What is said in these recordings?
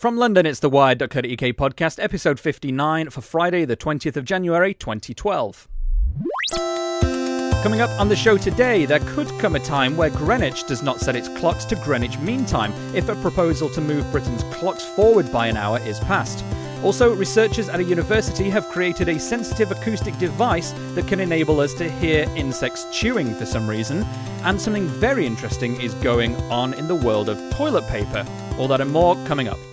From London, it's the Wired.co.uk podcast, episode 59 for Friday, the 20th of January, 2012. Coming up on the show today, there could come a time where Greenwich does not set its clocks to Greenwich Mean Time if a proposal to move Britain's clocks forward by an hour is passed. Also, researchers at a university have created a sensitive acoustic device that can enable us to hear insects chewing for some reason. And something very interesting is going on in the world of toilet paper. All that and more coming up.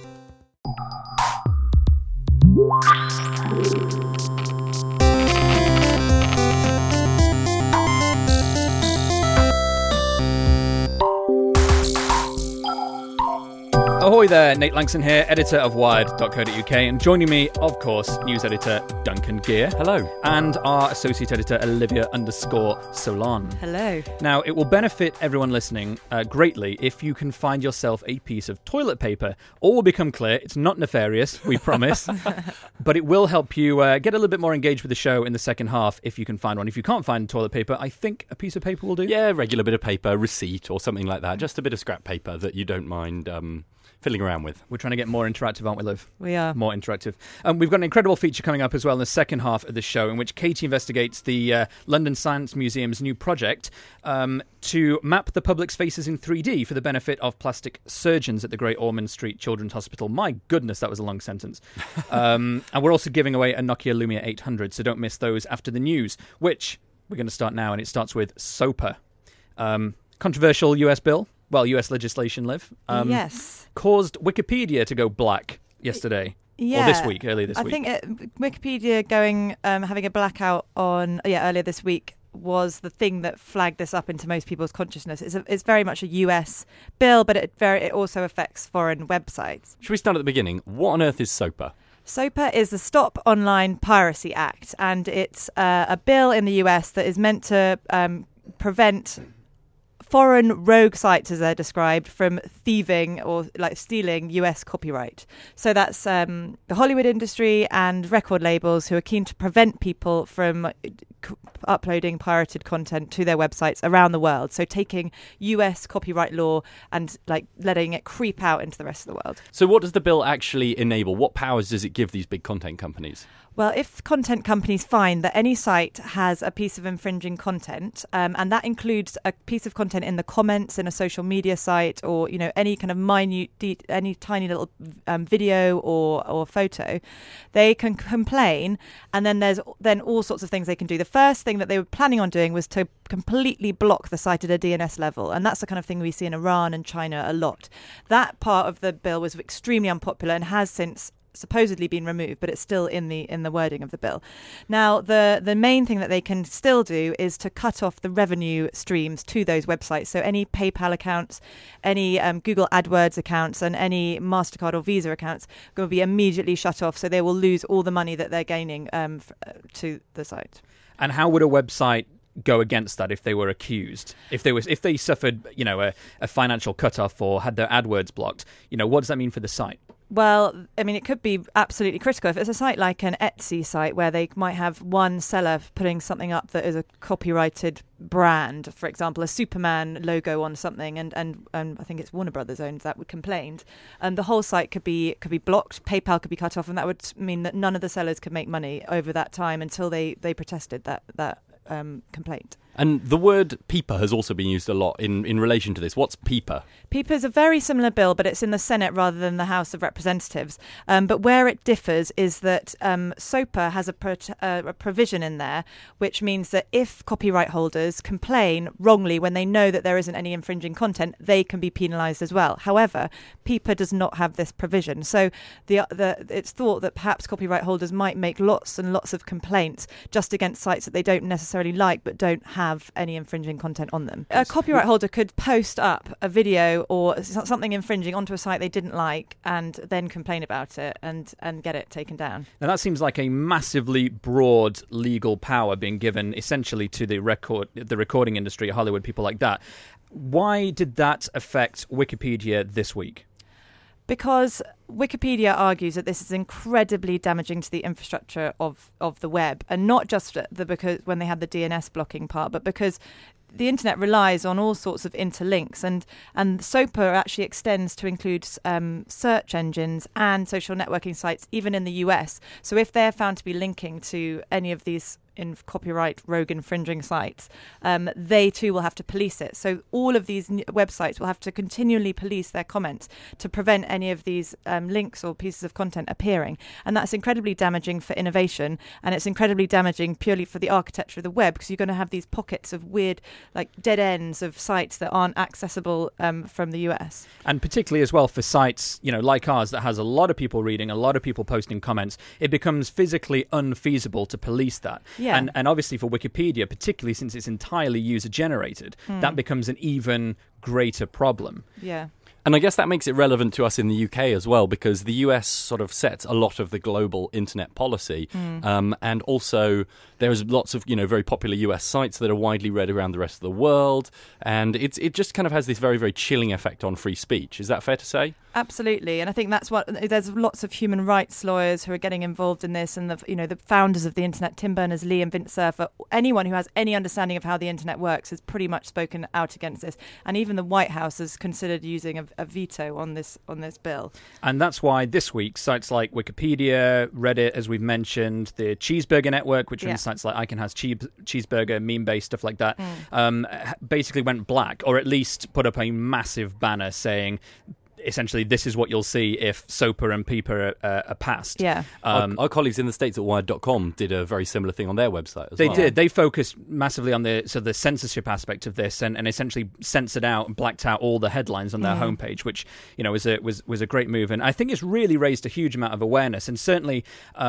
Ahoy there, Nate Langson here, editor of Wired.co.uk, and joining me, of course, news editor Duncan Gear. Hello. And our associate editor Olivia_Solon. Hello. Now, it will benefit everyone listening greatly if you can find yourself a piece of toilet paper. All will become clear. It's not nefarious, we promise. But it will help you get a little bit more engaged with the show in the second half if you can find one. If you can't find toilet paper, I think a piece of paper will do. Yeah, regular bit of paper, receipt or something like that. Just a bit of scrap paper that you don't mind fiddling around with. We're trying to get more interactive, aren't we, Liv? We are. More interactive. We've got an incredible feature coming up as well in the second half of the show in which Katie investigates the London Science Museum's new project to map the public's faces in 3D for the benefit of plastic surgeons at the Great Ormond Street Children's Hospital. My goodness, that was a long sentence. And we're also giving away a Nokia Lumia 800, so don't miss those after the news, which we're going to start now, and it starts with SOPA. Controversial US bill. Well, US legislation, Liv. Yes. Caused Wikipedia to go black yesterday. Yeah. Or this week, earlier this week. I think Wikipedia having a blackout earlier this week was the thing that flagged this up into most people's consciousness. It's very much a US bill, but it also affects foreign websites. Should we start at the beginning? What on earth is SOPA? SOPA is the Stop Online Piracy Act, and it's a bill in the US that is meant to prevent foreign rogue sites, as they're described, from thieving or stealing US copyright. So that's the Hollywood industry and record labels who are keen to prevent people from uploading pirated content to their websites around the world. So taking US copyright law and letting it creep out into the rest of the world. So what does the bill actually enable? What powers does it give these big content companies? Well, if content companies find that any site has a piece of infringing content, and that includes a piece of content in the comments in a social media site, or any kind of minute, any tiny little video or photo, they can complain, and then there's all sorts of things they can do. The first thing that they were planning on doing was to completely block the site at a DNS level, and that's the kind of thing we see in Iran and China a lot. That part of the bill was extremely unpopular and has since supposedly been removed, but it's still in the wording of the bill. Now, the main thing that they can still do is to cut off the revenue streams to those websites. So any PayPal accounts, any Google AdWords accounts, and any MasterCard or Visa accounts are going to be immediately shut off. So they will lose all the money that they're gaining to the site. And how would a website go against that if they were accused? If they suffered, a financial cutoff or had their AdWords blocked, what does that mean for the site? Well, I mean, it could be absolutely critical. If it's a site like an Etsy site where they might have one seller putting something up that is a copyrighted brand, for example, a Superman logo on something, and I think it's Warner Brothers owned that, would complain, and the whole site could be blocked. PayPal could be cut off, and that would mean that none of the sellers could make money over that time until they protested that complaint. And the word PIPA has also been used a lot in relation to this. What's PIPA? PIPA is a very similar bill, but it's in the Senate rather than the House of Representatives. But where it differs is that SOPA has a provision in there which means that if copyright holders complain wrongly when they know that there isn't any infringing content, they can be penalised as well. However, PIPA does not have this provision. So it's thought that perhaps copyright holders might make lots and lots of complaints just against sites that they don't necessarily like but don't have any infringing content on them. A copyright holder could post up a video or something infringing onto a site they didn't like and then complain about it and get it taken down. Now that seems like a massively broad legal power being given essentially to the recording industry, Hollywood, people like that. Why did that affect Wikipedia this week? Because Wikipedia argues that this is incredibly damaging to the infrastructure of the web, and not just because when they had the DNS blocking part, but because the internet relies on all sorts of interlinks, and SOPA actually extends to include search engines and social networking sites, even in the US. So if they're found to be linking to any of these in copyright rogue infringing sites, they too will have to police it. So all of these websites will have to continually police their comments to prevent any of these links or pieces of content appearing. And that's incredibly damaging for innovation, and it's incredibly damaging purely for the architecture of the web, because you're going to have these pockets of weird, like dead ends of sites that aren't accessible from the US. And particularly as well for sites, like ours that has a lot of people reading, a lot of people posting comments, it becomes physically unfeasible to police that. Yeah. And obviously for Wikipedia, particularly since it's entirely user-generated, that becomes an even greater problem. Yeah. And I guess that makes it relevant to us in the UK as well, because the US sort of sets a lot of the global internet policy. And also there's lots of, very popular US sites that are widely read around the rest of the world. And it just kind of has this very, very chilling effect on free speech. Is that fair to say? Absolutely, and I think that's what there's lots of human rights lawyers who are getting involved in this, and the founders of the internet, Tim Berners-Lee and Vint Cerf, anyone who has any understanding of how the internet works has pretty much spoken out against this, and even the White House has considered using a veto on this bill. And that's why this week sites like Wikipedia, Reddit, as we've mentioned, the Cheeseburger Network, which are in sites like Icon Has Cheeseburger, meme-based stuff like that, basically went black, or at least put up a massive banner saying, essentially, this is what you'll see if SOPA and PIPA are passed. Yeah. Our colleagues in the States at Wired.com did a very similar thing on their website as well. They did. They focused massively on the censorship aspect of this, and essentially censored out and blacked out all the headlines on their homepage, which was a great move. And I think it's really raised a huge amount of awareness, and certainly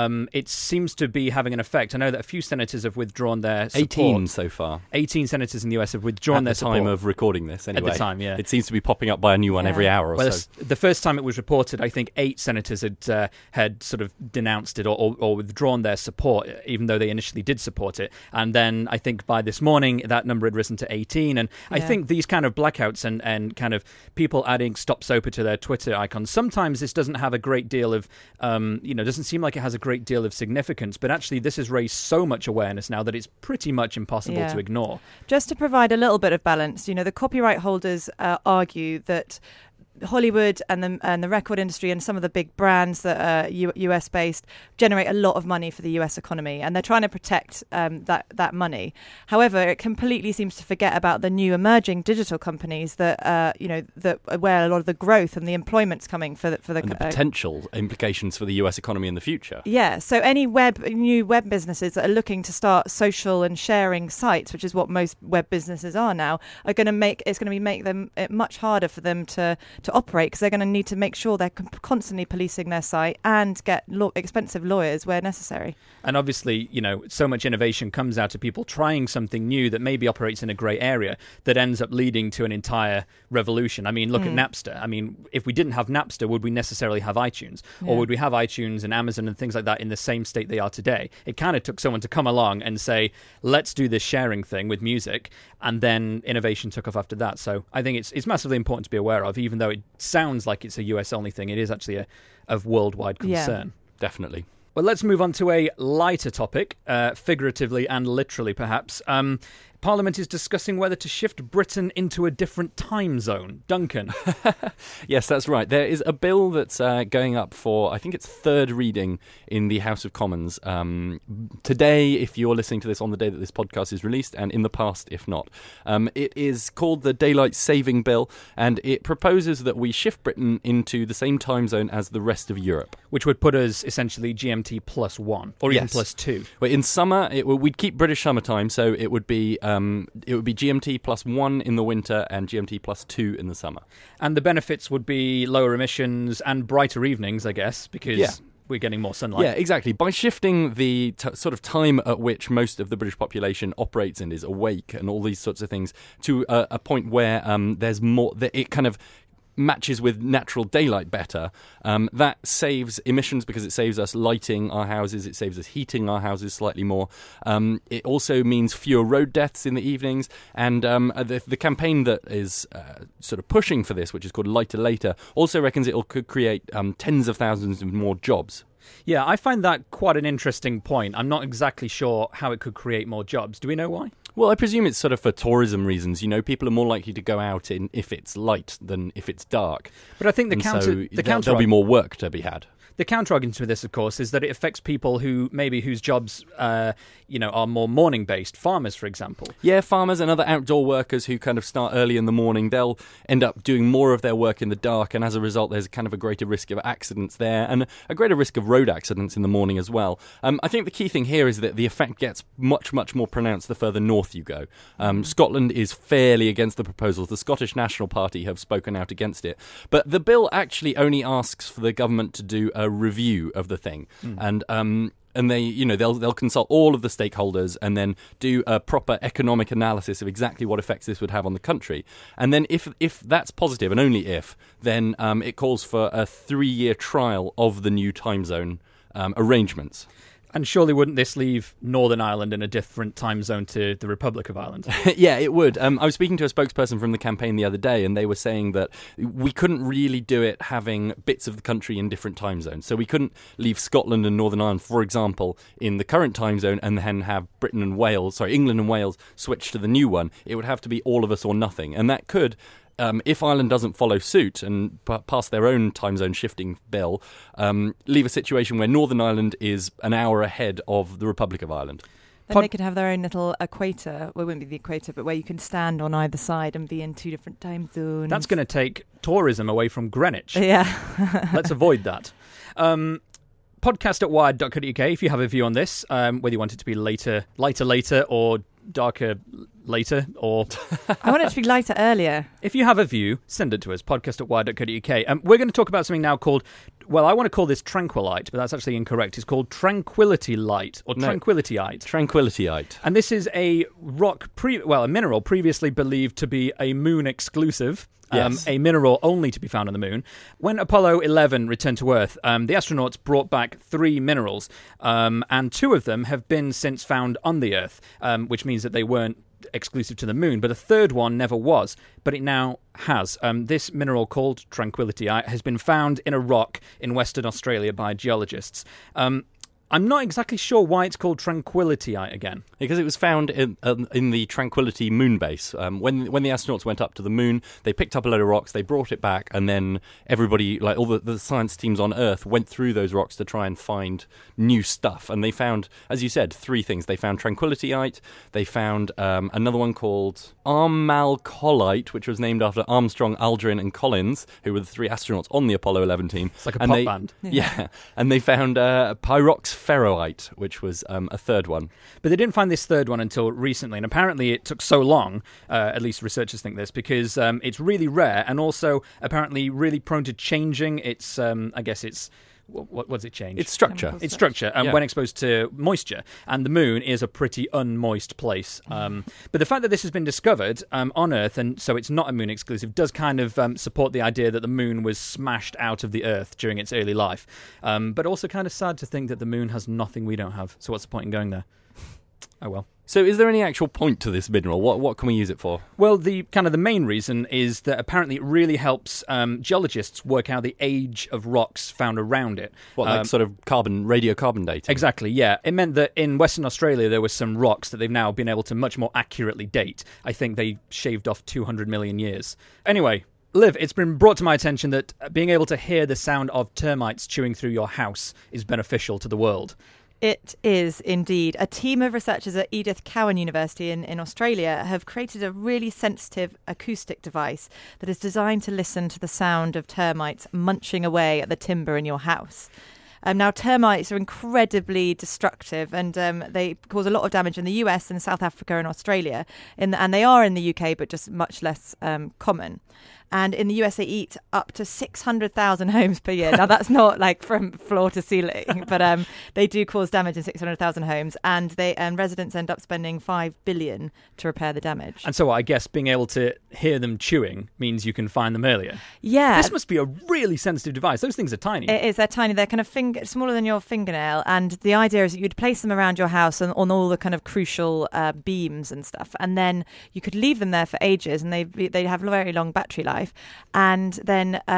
it seems to be having an effect. I know that a few senators have withdrawn their support. 18 so far. 18 senators in the US have withdrawn their support. At the time of recording this, anyway. At the time, yeah. It seems to be popping up by a new one every hour or so. The first time it was reported, I think 8 senators had sort of denounced it or withdrawn their support, even though they initially did support it. And then I think by this morning, that number had risen to 18. And I think these kind of blackouts and kind of people adding Stop SOPA to their Twitter icons, sometimes this doesn't have a great deal of, doesn't seem like it has a great deal of significance. But actually, this has raised so much awareness now that it's pretty much impossible to ignore. Just to provide a little bit of balance, the copyright holders argue that Hollywood and the record industry and some of the big brands that are US based generate a lot of money for the US economy, and they're trying to protect that money. However, it completely seems to forget about the new emerging digital companies that where a lot of the growth and the employment's coming for the potential implications for the US economy in the future. Yeah, so any new web businesses that are looking to start social and sharing sites, which is what most web businesses are now, are going to make them it much harder for them to operate, because they're going to need to make sure they're constantly policing their site and get expensive lawyers where necessary. And obviously, so much innovation comes out of people trying something new that maybe operates in a grey area that ends up leading to an entire revolution. I mean, look at Napster. I mean, if we didn't have Napster, would we necessarily have iTunes? Or would we have iTunes and Amazon and things like that in the same state they are today? It kind of took someone to come along and say, let's do this sharing thing with music, and then innovation took off after that. So I think it's massively important to be aware of, even though it sounds like it's a US-only thing. It is actually of worldwide concern. Yeah. Definitely. Well, let's move on to a lighter topic, figuratively and literally, perhaps. Parliament is discussing whether to shift Britain into a different time zone. Duncan. Yes, that's right. There is a bill that's going up for, I think it's third reading in the House of Commons today, if you're listening to this on the day that this podcast is released, and in the past, if not. It is called the Daylight Saving Bill, and it proposes that we shift Britain into the same time zone as the rest of Europe. Which would put us essentially GMT +1, or even +2. Well, in summer, we'd keep British summertime, so it would be GMT +1 in the winter and GMT +2 in the summer. And the benefits would be lower emissions and brighter evenings, I guess, because we're getting more sunlight. Yeah, exactly. By shifting the sort of time at which most of the British population operates and is awake and all these sorts of things to a point where there's more, it kind of matches with natural daylight better, that saves emissions because it saves us lighting our houses, it saves us heating our houses slightly more. It also means fewer road deaths in the evenings, and the campaign that is sort of pushing for this, which is called Lighter Later, also reckons it could create tens of thousands of more jobs. Yeah, I find that quite an interesting point. I'm not exactly sure how it could create more jobs. Do we know why? Well, I presume it's sort of for tourism reasons. People are more likely to go out if it's light than if it's dark. But I think there'll be more work to be had. The counter-argument to this, of course, is that it affects people whose jobs, are more morning-based. Farmers, for example. Yeah, farmers and other outdoor workers who kind of start early in the morning, they'll end up doing more of their work in the dark, and as a result, there's kind of a greater risk of accidents there, and a greater risk of road accidents in the morning as well. I think the key thing here is that the effect gets much, much more pronounced the further north you go. Scotland is fairly against the proposals. The Scottish National Party have spoken out against it. But the bill actually only asks for the government to do a review of the thing, and they, they'll consult all of the stakeholders and then do a proper economic analysis of exactly what effects this would have on the country. And then if that's positive, and only if, then it calls for a 3-year trial of the new time zone arrangements. And surely wouldn't this leave Northern Ireland in a different time zone to the Republic of Ireland? Yeah, it would. I was speaking to a spokesperson from the campaign the other day, and they were saying that we couldn't really do it having bits of the country in different time zones. So we couldn't leave Scotland and Northern Ireland, for example, in the current time zone and then have England and Wales switch to the new one. It would have to be all of us or nothing. And that could... if Ireland doesn't follow suit and pass their own time zone shifting bill, leave a situation where Northern Ireland is an hour ahead of the Republic of Ireland. Then they could have their own little equator. Well, it wouldn't be the equator, but where you can stand on either side and be in 2 different time zones. That's going to take tourism away from Greenwich. Yeah. Let's avoid that. Podcast@wired.co.uk if you have a view on this, whether you want it to be lighter or darker later, or I want it to be lighter earlier. If you have a view, send it to us, podcast@wired.co.uk. We're going to talk about something now called, well, I want to call this Tranquilite, but that's actually incorrect. It's called Tranquility Light, or Tranquilityite. Tranquilityite. And this is a a mineral previously believed to be a moon exclusive. Yes. A mineral only to be found on the moon. When Apollo 11 returned to Earth, the astronauts brought back 3 minerals, and 2 of them have been since found on the Earth, which means that they weren't exclusive to the moon, but a third one never was, but it now has. This mineral called Tranquilityite has been found in a rock in Western Australia by geologists. I'm not exactly sure why it's called Tranquilityite again. Because it was found in the Tranquility moon base. When the astronauts went up to the moon, they picked up a load of rocks, they brought it back, and then everybody, like all the science teams on Earth, went through those rocks to try and find new stuff. And they found, as you said, 3 things. They found Tranquilityite, they found another one called Armalcolite, which was named after Armstrong, Aldrin, and Collins, who were the 3 astronauts on the Apollo 11 team. It's like a pop band. Yeah, and they found Pyroxferroite, which was a third one. But they didn't find this third one until recently, and apparently it took so long, at least researchers think this, because it's really rare and also apparently really prone to changing. It's, I guess it's... What does it change? It's structure. It's structure when exposed to moisture. And the moon is a pretty unmoist place. But the fact that this has been discovered on Earth, and so it's not a moon exclusive, does kind of support the idea that the moon was smashed out of the Earth during its early life. But also kind of sad to think that the moon has nothing we don't have. So what's the point in going there? Oh well. So is there any actual point to this mineral? What can we use it for? Well, the main reason is that apparently it really helps geologists work out the age of rocks found around it. Like sort of radiocarbon dating? Exactly, yeah. It meant that in Western Australia there were some rocks that they've now been able to much more accurately date. I think they shaved off 200 million years. Anyway, Liv, it's been brought to my attention that being able to hear the sound of termites chewing through your house is beneficial to the world. It is indeed. A team of researchers at Edith Cowan University in Australia have created a really sensitive acoustic device that is designed to listen to the sound of termites munching away at the timber in your house. Now, termites are incredibly destructive and they cause a lot of damage in the US and South Africa and Australia. And they are in the UK, but just much less common. And in the US, they eat up to 600,000 homes per year. Now, that's not like from floor to ceiling, but they do cause damage in 600,000 homes. And residents end up spending $5 billion to repair the damage. And so I guess being able to hear them chewing means you can find them earlier. Yeah. This must be a really sensitive device. Those things are tiny. It is. They're tiny. They're kind of smaller than your fingernail. And the idea is that you'd place them around your house and on all the kind of crucial beams and stuff. And then you could leave them there for ages and they'd have a very long battery life. And then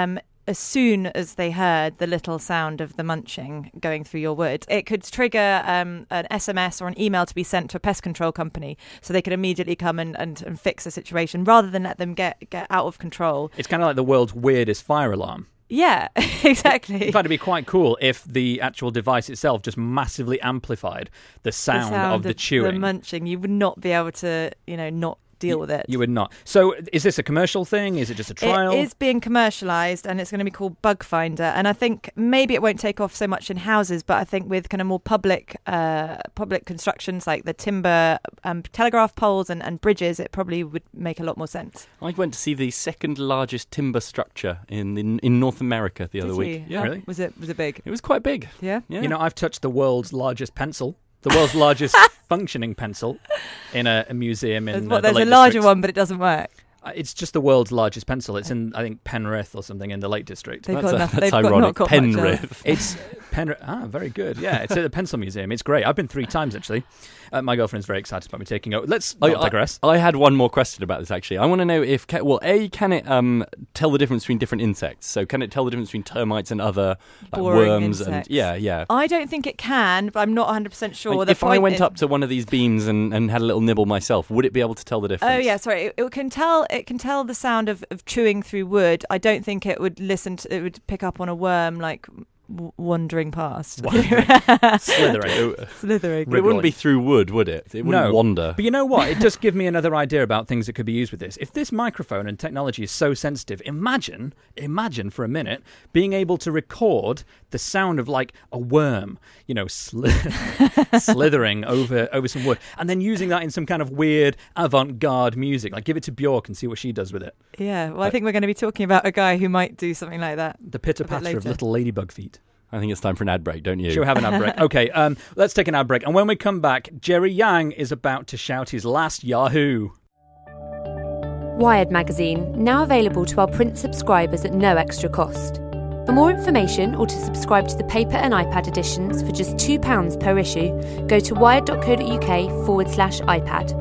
as soon as they heard the little sound of the munching going through your wood, it could trigger an SMS or an email to be sent to a pest control company, so they could immediately come and fix the situation rather than let them get out of control. It's kind of like the world's weirdest fire alarm. Yeah, exactly. In fact, it'd be quite cool if the actual device itself just massively amplified the sound of the chewing. The munching. You would not be able to, not deal with it. You would not. So is this a commercial thing? Is it just a trial? It is being commercialised, and it's going to be called Bug Finder. And I think maybe it won't take off so much in houses, but I think with kind of more public constructions like the timber telegraph poles and bridges, it probably would make a lot more sense. I went to see the second largest timber structure in North America the other week. Yeah, really? Was it big? It was quite big. Yeah. I've touched the world's largest pencil. The world's largest functioning pencil in a museum in there's the Lake a larger District. one, but it doesn't work. It's just the world's largest pencil. It's in, I think, Penrith or something in the Lake District. That's ironic. Penrith. It's Penrith. Very good. Yeah, it's at the Pencil Museum. It's great. I've been 3 times, actually. My girlfriend's very excited about me taking over. Let's not digress. I had one more question about this, actually. I want to know if, can it tell the difference between different insects? So can it tell the difference between termites and other worms? Insects. And yeah. I don't think it can, but I'm not 100% sure. Like, if I went up to one of these beams and had a little nibble myself, would it be able to tell the difference? Oh, yeah, sorry. It can tell the sound of chewing through wood. I don't think it would it would pick up on a worm like wandering past. Slithering. But it wouldn't be through wood, would it? It wouldn't wander. But you know what? It does give me another idea about things that could be used with this. If this microphone and technology is so sensitive, imagine for a minute being able to record the sound of like a worm, slithering over some wood, and then using that in some kind of weird avant-garde music. Like give it to Björk and see what she does with it. Yeah, well, I think we're going to be talking about a guy who might do something like that. The pitter-patter of little ladybug feet. I think it's time for an ad break, don't you? Should we have an ad break? Okay, let's take an ad break. And when we come back, Jerry Yang is about to shout his last Yahoo. Wired magazine, now available to our print subscribers at no extra cost. For more information or to subscribe to the paper and iPad editions for just £2 per issue, go to wired.co.uk/iPad.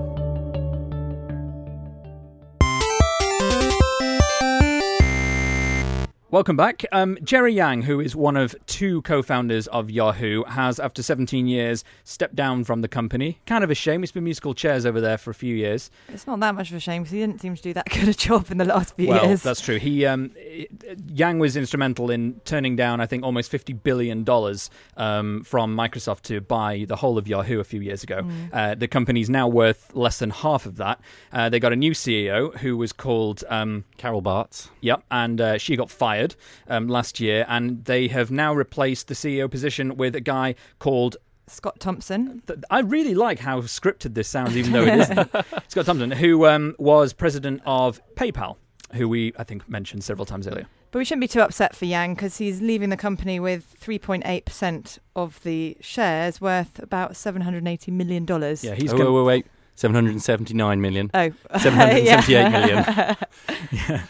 Welcome back. Jerry Yang, who is one of 2 co-founders of Yahoo, has, after 17 years, stepped down from the company. Kind of a shame. He's been musical chairs over there for a few years. It's not that much of a shame because he didn't seem to do that good a job in the last few years. Well, that's true. Yang was instrumental in turning down, I think, almost $50 billion from Microsoft to buy the whole of Yahoo a few years ago. The company's now worth less than half of that. They got a new CEO who was called Carol Bartz. Yep, and she got fired last year, and they have now replaced the CEO position with a guy called Scott Thompson. I really like how scripted this sounds, even though it isn't. Scott Thompson, who was president of PayPal, who we, I think, mentioned several times earlier. But we shouldn't be too upset for Yang because he's leaving the company with 3.8% of the shares, worth about $780 million. Yeah, he's wait. 779 million. Oh. 778 million. Yeah.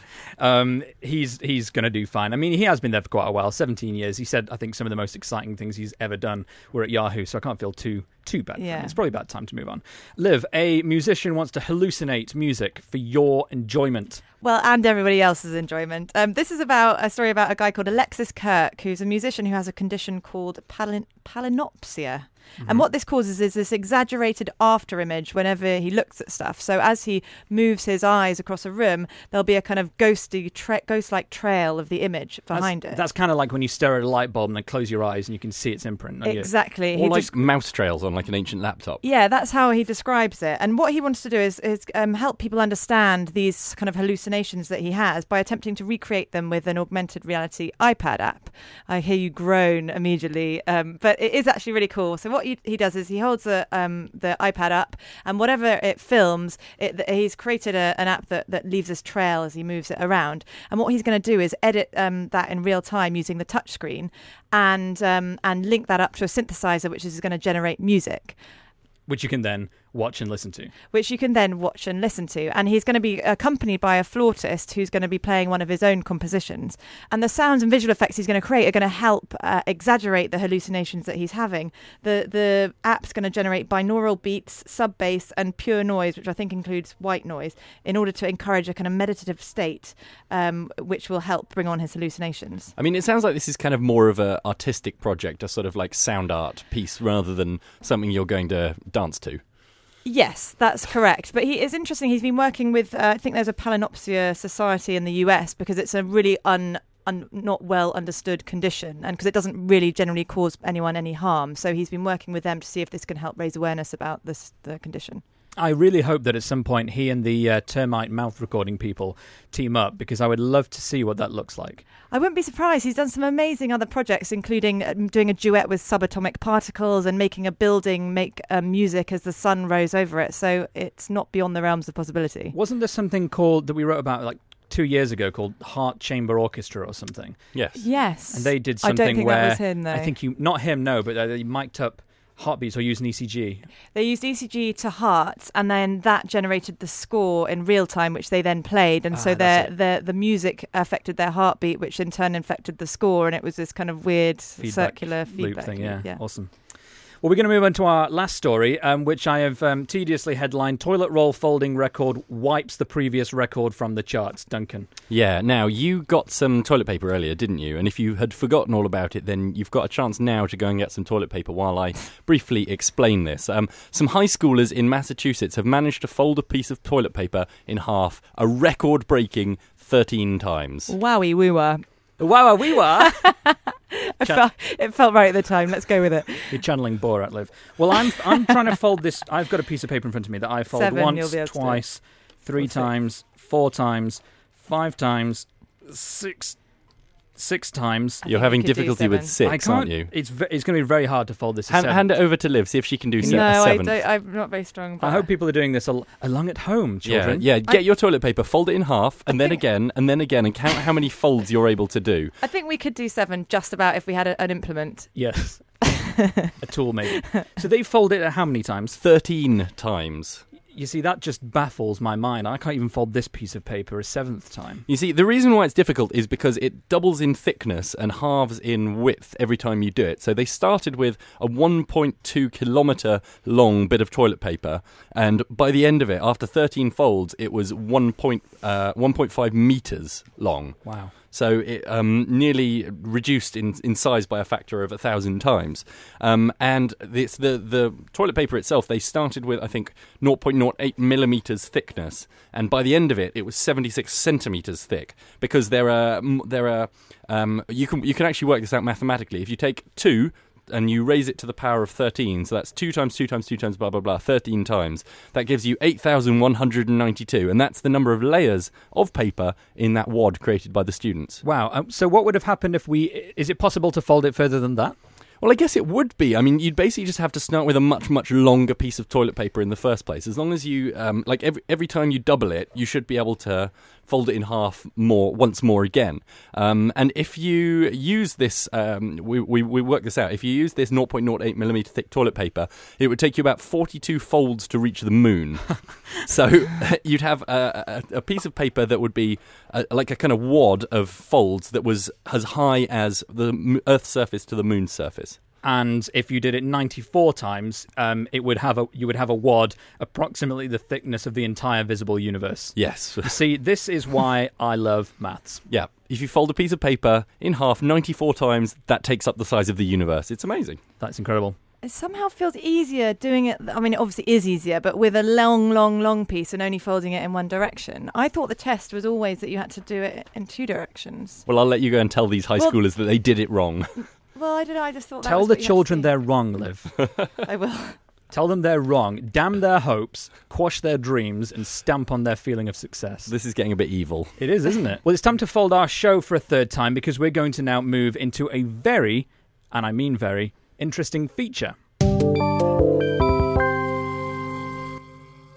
He's going to do fine. I mean, he has been there for quite a while, 17 years. He said, I think, some of the most exciting things he's ever done were at Yahoo, so I can't feel too bad for him. It's probably about time to move on. Liv, a musician wants to hallucinate music for your enjoyment. Well, and everybody else's enjoyment. This is about a story about a guy called Alexis Kirk, who's a musician who has a condition called palinopsia. Mm-hmm. And what this causes is this exaggerated after image whenever he looks at stuff. So as he moves his eyes across a room, there'll be a kind of ghost-like trail of the image behind it. That's kind of like when you stare at a light bulb and then close your eyes and you can see its imprint. Exactly. Or like mouse trails on like an ancient laptop. Yeah, that's how he describes it. And what he wants to do is help people understand these kind of hallucinations that he has by attempting to recreate them with an augmented reality iPad app. I hear you groan immediately, but it is actually really cool. So what he does is he holds the iPad up, and whatever it films, he's created an app that leaves this trail as he moves it around. And what he's going to do is edit that in real time using the touchscreen, and link that up to a synthesizer, which is going to generate music. Which you can then watch and listen to. Which you can then watch and listen to. And he's going to be accompanied by a flautist who's going to be playing one of his own compositions. And the sounds and visual effects he's going to create are going to help exaggerate the hallucinations that he's having. The app's going to generate binaural beats, sub-bass, and pure noise, which I think includes white noise, in order to encourage a kind of meditative state, which will help bring on his hallucinations. I mean, it sounds like this is kind of more of an artistic project, a sort of like sound art piece, rather than something you're going to dance to. Yes, that's correct. But it's interesting. He's been working with, I think there's a Palinopsia Society in the US, because it's a really not well understood condition, and because it doesn't really generally cause anyone any harm. So he's been working with them to see if this can help raise awareness about the condition. I really hope that at some point he and the termite mouth recording people team up, because I would love to see what that looks like. I wouldn't be surprised. He's done some amazing other projects, including doing a duet with subatomic particles and making a building make music as the sun rose over it. So it's not beyond the realms of possibility. Wasn't there something called that we wrote about like 2 years ago called Heart Chamber Orchestra or something? Yes. And they did something I don't think where that was him, though. I think not him, no, but they mic'd up heartbeats or used an ECG. They used ECG to hearts, and then that generated the score in real time, which they then played. And so the music affected their heartbeat, which in turn affected the score. And it was this kind of weird circular feedback loop thing. Yeah. Awesome. Well, we're going to move on to our last story, which I have tediously headlined, Toilet Roll Folding Record Wipes the Previous Record from the Charts. Duncan. Yeah, now, you got some toilet paper earlier, didn't you? And if you had forgotten all about it, then you've got a chance now to go and get some toilet paper while I briefly explain this. Some high schoolers in Massachusetts have managed to fold a piece of toilet paper in half, a record-breaking 13 times. Wowie woo-wah. Wow, we were. It felt right at the time. Let's go with it. You're channeling Borat, Liv. Well, I'm trying to fold this. I've got a piece of paper in front of me that I fold 7, once, twice, 3 times, 4 times, 5 times, 6 times. You're having difficulty with 6, aren't you? It's going to be very hard to fold this. Hand it over to Liv, see if she can do 7. No, I'm not very strong. I hope people are doing this along at home, children. Yeah. Get your toilet paper, fold it in half, and then again, and count how many folds you're able to do. I think we could do 7 just about if we had an implement. Yes. A tool, maybe. So they fold it how many times? 13 times. You see, that just baffles my mind. I can't even fold this piece of paper a 7th time. You see, the reason why it's difficult is because it doubles in thickness and halves in width every time you do it. So they started with a 1.2 kilometre long bit of toilet paper, and by the end of it, after 13 folds, it was 1.5 metres long. Wow. So it nearly reduced in size by a factor of 1,000 times. And the toilet paper itself, they started with, I think, 0.08 millimetres thickness. And by the end of it, it was 76 centimetres thick. Because you can actually work this out mathematically. If you take 2... and you raise it to the power of 13, so that's 2 times 2 times 2 times blah, blah, blah, 13 times. That gives you 8,192, and that's the number of layers of paper in that wad created by the students. Wow. So what would have happened if is it possible to fold it further than that? Well, I guess it would be. I mean, you'd basically just have to start with a much, much longer piece of toilet paper in the first place. As long as you, every time you double it, you should be able to fold it in half once more again. And if you use this, we worked this out. If you use this 0.08 millimeter thick toilet paper, it would take you about 42 folds to reach the moon. So you'd have a piece of paper that would be like a kind of wad of folds that was as high as the Earth's surface to the moon's surface. And if you did it 94 times, you would have a wad approximately the thickness of the entire visible universe. Yes. See, this is why I love maths. Yeah. If you fold a piece of paper in half 94 times, that takes up the size of the universe. It's amazing. That's incredible. It somehow feels easier doing it. I mean, it obviously is easier, but with a long piece and only folding it in one direction. I thought the test was always that you had to do it in 2 directions. Well, I'll let you go and tell these high schoolers that they did it wrong. Well, I don't know. I just thought that Tell was the what you children had to do. they're wrong, Liv. I will. Tell them they're wrong. Damn their hopes, quash their dreams, and stamp on their feeling of success. This is getting a bit evil. It is, isn't it? Well, it's time to fold our show for a 3rd time because we're going to now move into a very, and I mean very, interesting feature.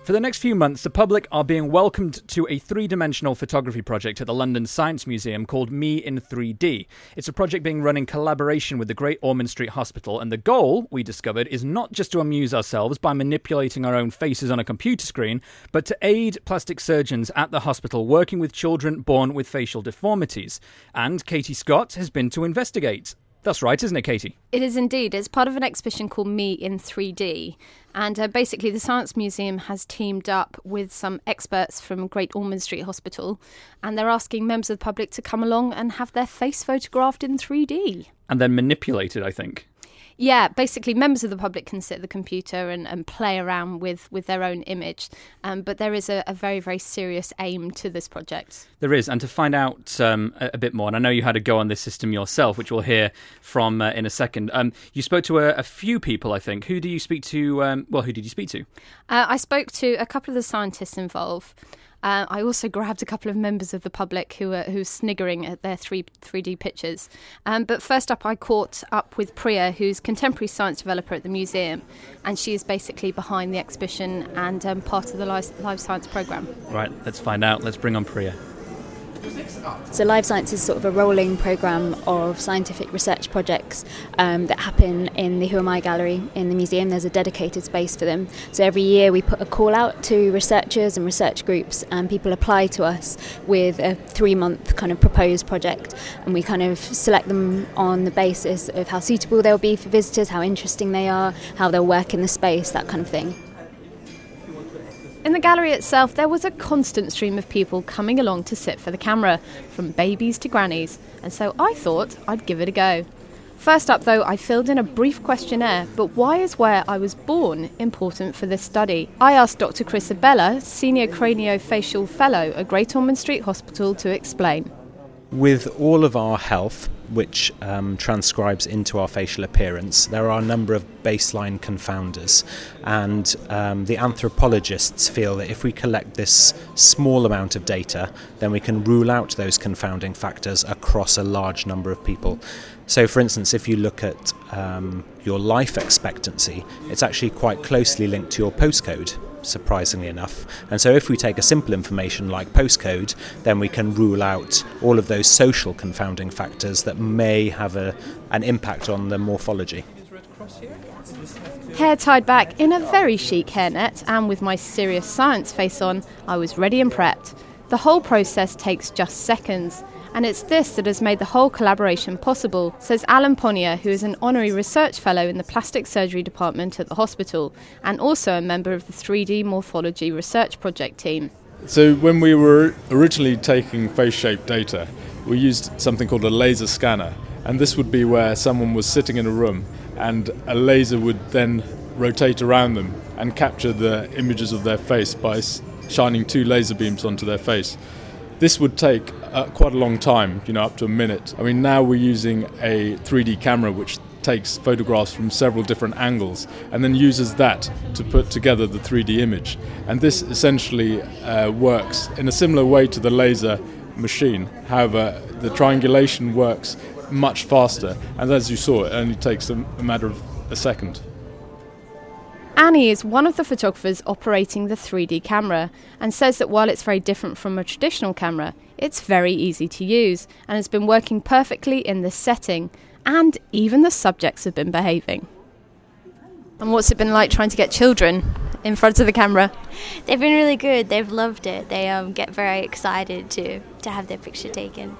For the next few months, the public are being welcomed to a three-dimensional photography project at the London Science Museum called Me in 3D. It's a project being run in collaboration with the Great Ormond Street Hospital, and the goal, we discovered, is not just to amuse ourselves by manipulating our own faces on a computer screen, but to aid plastic surgeons at the hospital working with children born with facial deformities. And Katie Scott has been to investigate. That's right, isn't it, Katie? It is indeed. It's part of an exhibition called Me in 3D. And basically, the Science Museum has teamed up with some experts from Great Ormond Street Hospital, and they're asking members of the public to come along and have their face photographed in 3D. And then manipulated, I think. Yeah, basically members of the public can sit at the computer and play around with their own image. But there is a very, very serious aim to this project. There is. And to find out a bit more, and I know you had a go on this system yourself, which we'll hear from in a second. You spoke to a few people, I think. Who did you speak to? Who did you speak to? I spoke to a couple of the scientists involved. I also grabbed a couple of members of the public who's sniggering at their 3D pictures. But first up, I caught up with Priya, who's contemporary science developer at the museum, and she is basically behind the exhibition and part of the live science programme. Right, let's find out. Let's bring on Priya. So Live Science is sort of a rolling programme of scientific research projects that happen in the Who Am I gallery in the museum. There's a dedicated space for them. So every year we put a call out to researchers and research groups, and people apply to us with a 3-month kind of proposed project, and we kind of select them on the basis of how suitable they'll be for visitors, how interesting they are, how they'll work in the space, that kind of thing. In the gallery itself, there was a constant stream of people coming along to sit for the camera, from babies to grannies, and so I thought I'd give it a go. First up, though, I filled in a brief questionnaire, but why is where I was born important for this study? I asked Dr. Chris Abella, Senior Craniofacial Fellow at Great Ormond Street Hospital, to explain. With all of our health, which transcribes into our facial appearance, there are a number of baseline confounders, and the anthropologists feel that if we collect this small amount of data, then we can rule out those confounding factors across a large number of people. So, for instance, if you look at your life expectancy, it's actually quite closely linked to your postcode, surprisingly enough. And so if we take a simple information like postcode, then we can rule out all of those social confounding factors that may have an impact on the morphology. Hair tied back in a very chic hairnet, and with my serious science face on, I was ready and prepped. The whole process takes just seconds. And it's this that has made the whole collaboration possible, says Alan Ponnier, who is an honorary research fellow in the plastic surgery department at the hospital, and also a member of the 3D morphology research project team. So when we were originally taking face shape data, we used something called a laser scanner, and this would be where someone was sitting in a room and a laser would then rotate around them and capture the images of their face by shining 2 laser beams onto their face. This would take quite a long time, up to a minute. I mean, now we're using a 3D camera which takes photographs from several different angles and then uses that to put together the 3D image. And this essentially works in a similar way to the laser machine. However, the triangulation works much faster, and as you saw, it only takes a matter of a second. Annie is one of the photographers operating the 3D camera and says that while it's very different from a traditional camera, it's very easy to use and has been working perfectly in this setting, and even the subjects have been behaving. And what's it been like trying to get children in front of the camera? They've been really good. They've loved it. They get very excited to have their picture taken.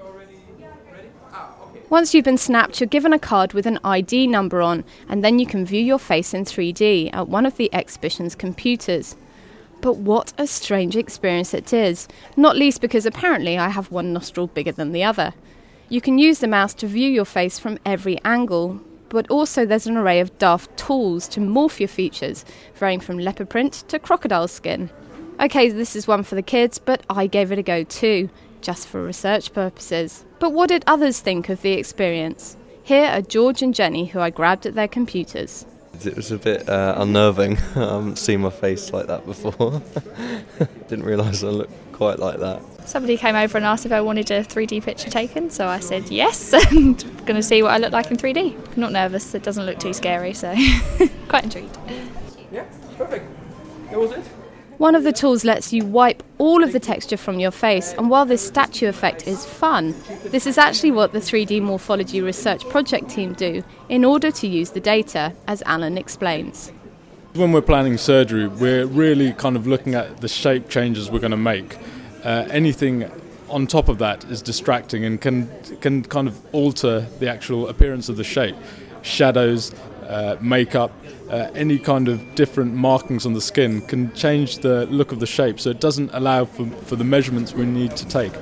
Once you've been snapped, you're given a card with an ID number on, and then you can view your face in 3D at one of the exhibition's computers. But what a strange experience it is, not least because apparently I have one nostril bigger than the other. You can use the mouse to view your face from every angle, but also there's an array of daft tools to morph your features, varying from leopard print to crocodile skin. Okay, this is one for the kids, but I gave it a go too, just for research purposes. But what did others think of the experience? Here are George and Jenny, who I grabbed at their computers. It was a bit unnerving. I haven't seen my face like that before. Didn't realise I looked quite like that. Somebody came over and asked if I wanted a 3D picture taken, so I said yes, and going to see what I look like in 3D. Not nervous, it doesn't look too scary, so quite intrigued. Yeah, perfect. That was it. One of the tools lets you wipe all of the texture from your face, and while this statue effect is fun, this is actually what the 3D Morphology Research Project team do in order to use the data, as Alan explains. When we're planning surgery, we're really kind of looking at the shape changes we're going to make. Anything on top of that is distracting and can kind of alter the actual appearance of the shape. Shadows, makeup, any kind of different markings on the skin can change the look of the shape, so it doesn't allow for the measurements we need to take.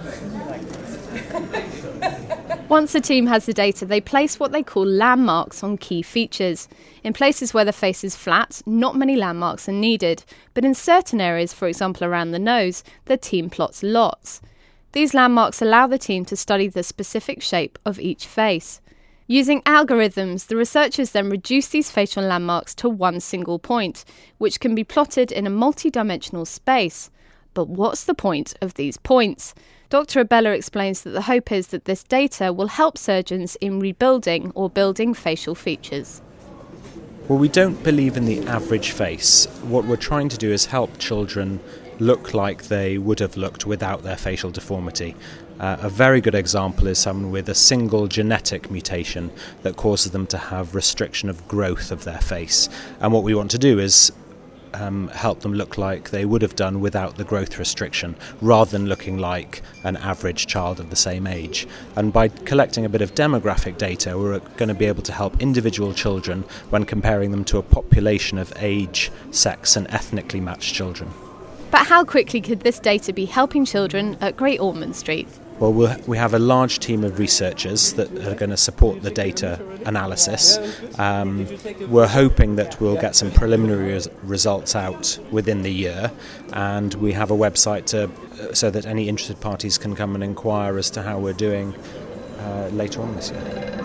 Once the team has the data, they place what they call landmarks on key features. In places where the face is flat, not many landmarks are needed, but in certain areas, for example around the nose, the team plots lots. These landmarks allow the team to study the specific shape of each face. Using algorithms, the researchers then reduce these facial landmarks to one single point, which can be plotted in a multi-dimensional space. But what's the point of these points? Dr. Abella explains that the hope is that this data will help surgeons in rebuilding or building facial features. Well, we don't believe in the average face. What we're trying to do is help children look like they would have looked without their facial deformity. A very good example is someone with a single genetic mutation that causes them to have restriction of growth of their face. And what we want to do is help them look like they would have done without the growth restriction, rather than looking like an average child of the same age. And by collecting a bit of demographic data, we're going to be able to help individual children when comparing them to a population of age, sex and ethnically matched children. But how quickly could this data be helping children at Great Ormond Street? Well, we have a large team of researchers that are going to support the data analysis. We're hoping that we'll get some preliminary results out within the year, and we have a website so that any interested parties can come and inquire as to how we're doing later on this year.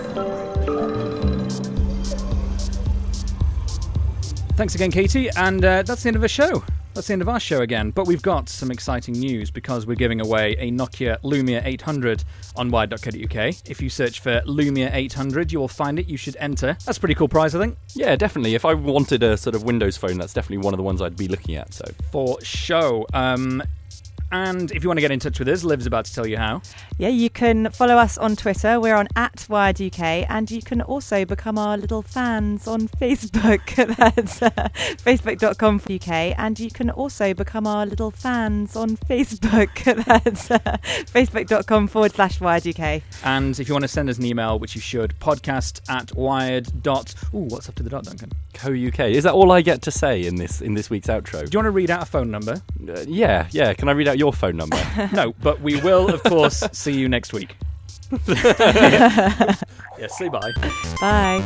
Thanks again, Katie, and that's the end of the show. That's the end of our show again, but we've got some exciting news because we're giving away a Nokia Lumia 800 on wired.co.uk. If you search for Lumia 800, you will find it. You should enter. That's a pretty cool prize, I think. Yeah, definitely. If I wanted a sort of Windows phone, that's definitely one of the ones I'd be looking at. So for show. And if you want to get in touch with us, Liv's about to tell you how. Yeah, you can follow us on Twitter. We're on @WiredUK, and you can also become our little fans on Facebook. That's facebook.com/UK, and you can also become our little fans on Facebook. That's facebook.com/WiredUK. And if you want to send us an email, which you should, podcast@wired. What's after the dot, Duncan? .co.uk. Is that all I get to say in this week's outro? Do you want to read out a phone number? Yeah. Can I read out your phone number? No, but we will, of course, see you next week. Yes, say bye. Bye.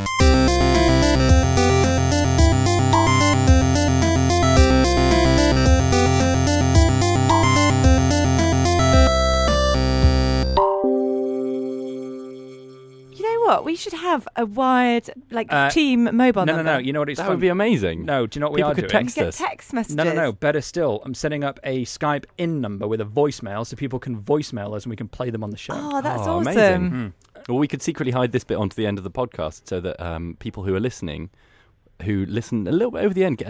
What? We should have a wired team mobile number. No. You know what? That would be amazing. No, do you know what People we are could doing? text us. Get text messages. No. Better still, I'm setting up a Skype in number with a voicemail, so people can voicemail us and we can play them on the show. Oh, that's awesome! Amazing. Well, we could secretly hide this bit onto the end of the podcast so that people who are listening, who listen a little bit over the end, get